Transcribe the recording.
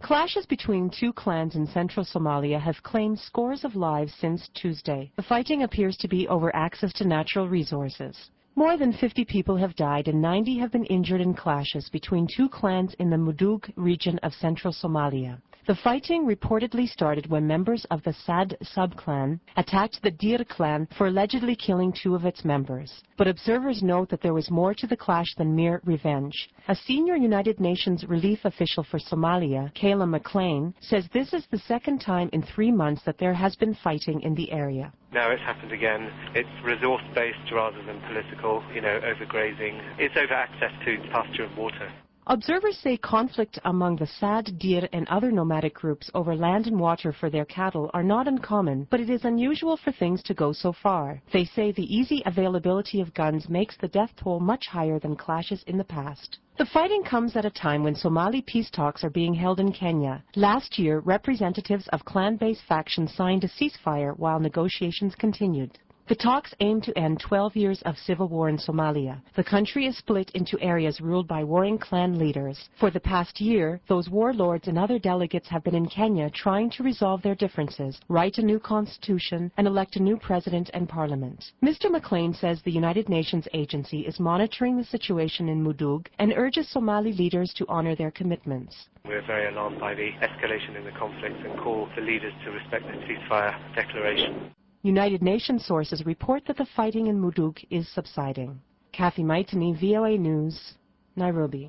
Clashes between two clans in central Somalia have claimed scores of lives since Tuesday. The fighting appears to be over access to natural resources. More than 50 people have died and 90 have been injured in clashes between two clans in the Mudug region of central Somalia. The fighting reportedly started when members of the Sad sub-clan attacked the Dir clan for allegedly killing two of its members. But observers note that there was more to the clash than mere revenge. A senior United Nations relief official for Somalia, Kayla McLean, says this is the second time in 3 months that there has been fighting in the area. Now it's happened again. It's resource-based rather than political, overgrazing. It's over access to pasture and water. Observers say conflict among the Sad, Dir, and other nomadic groups over land and water for their cattle are not uncommon, but it is unusual for things to go so far. They say the easy availability of guns makes the death toll much higher than clashes in the past. The fighting comes at a time when Somali peace talks are being held in Kenya. Last year, representatives of clan-based factions signed a ceasefire while negotiations continued. The talks aim to end 12 years of civil war in Somalia. The country is split into areas ruled by warring clan leaders. For the past year, those warlords and other delegates have been in Kenya trying to resolve their differences, write a new constitution, and elect a new president and parliament. Mr. McLean says the United Nations agency is monitoring the situation in Mudug and urges Somali leaders to honor their commitments. We're very alarmed by the escalation in the conflict and call the leaders to respect the ceasefire declaration. United Nations sources report that the fighting in Mudug is subsiding. Kathy Maitani, VOA News, Nairobi.